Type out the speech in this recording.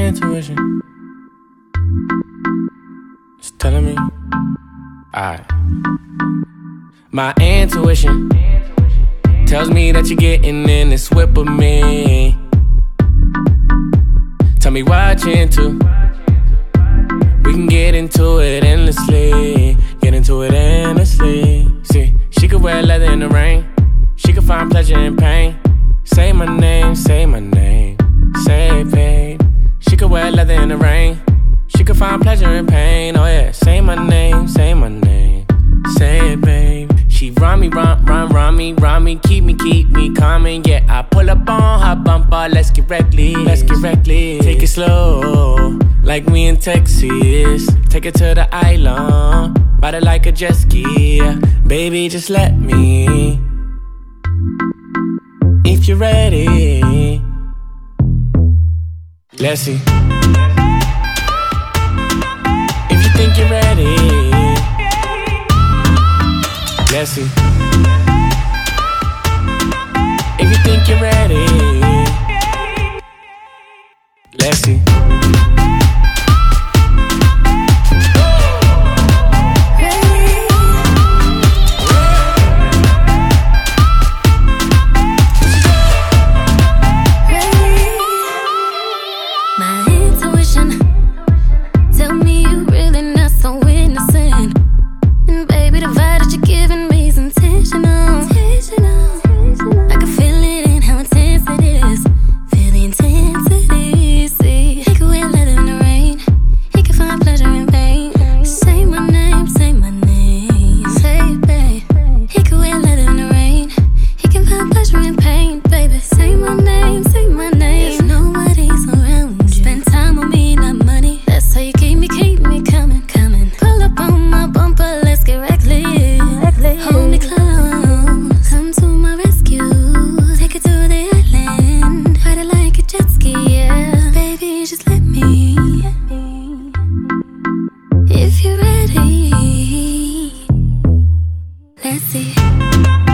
intuition is telling me, alright. My intuition tells me that you're getting in this whip with me. Tell me what you're into. We can get into it endlessly. Get into it endlessly. See, she could wear leather in the rain. She could find pleasure in pain. Say my name, say my name. Say it, babe. She could wear leather in the rain. She could find pleasure in pain. Oh yeah, say my name, say my name. Say it, babe. She run me, run me. Keep me coming. Yeah, I pull up on her bumper. Let's get reckless. Take it slow, like we in Texas. Take it to the island. Ride it like a jet ski. Baby, just let me. If you're ready, let's see. If you think you're ready, let's see. If you think you're ready, let's see. If you're ready, let's see.